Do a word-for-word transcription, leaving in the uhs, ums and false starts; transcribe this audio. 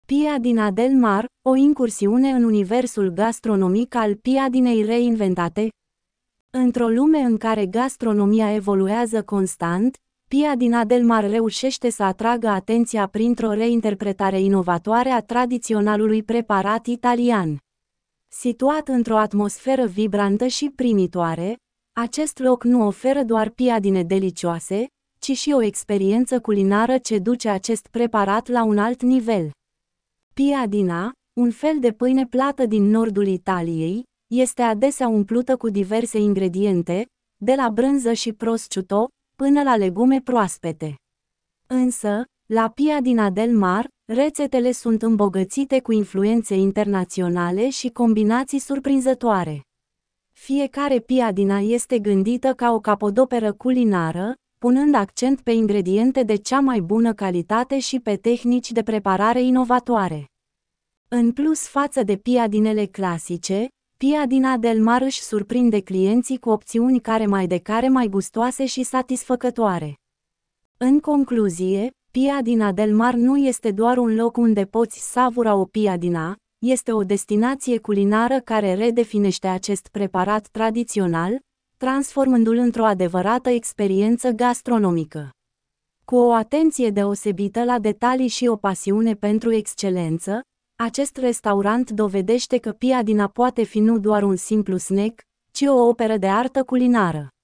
Piadina del Mar, o incursiune în universul gastronomic al piadinei reinventate. Într-o lume în care gastronomia evoluează constant, Piadina del Mar reușește să atragă atenția printr-o reinterpretare inovatoare a tradiționalului preparat italian. Situat într-o atmosferă vibrantă și primitoare, acest loc nu oferă doar piadine delicioase, ci și o experiență culinară ce duce acest preparat la un alt nivel. Piadina, un fel de pâine plată din nordul Italiei, este adesea umplută cu diverse ingrediente, de la brânză și prosciutto, până la legume proaspete. Însă, la Piadina del Mar, rețetele sunt îmbogățite cu influențe internaționale și combinații surprinzătoare. Fiecare piadina este gândită ca o capodoperă culinară, punând accent pe ingrediente de cea mai bună calitate și pe tehnici de preparare inovatoare. În plus față de piadinele clasice, Piadina del Mar își surprinde clienții cu opțiuni care mai de care mai gustoase și satisfăcătoare. În concluzie, Piadina del Mar nu este doar un loc unde poți savura o piadina, este o destinație culinară care redefinește acest preparat tradițional, transformându-l într-o adevărată experiență gastronomică. Cu o atenție deosebită la detalii și o pasiune pentru excelență, acest restaurant dovedește că piadina poate fi nu doar un simplu snack, ci o operă de artă culinară.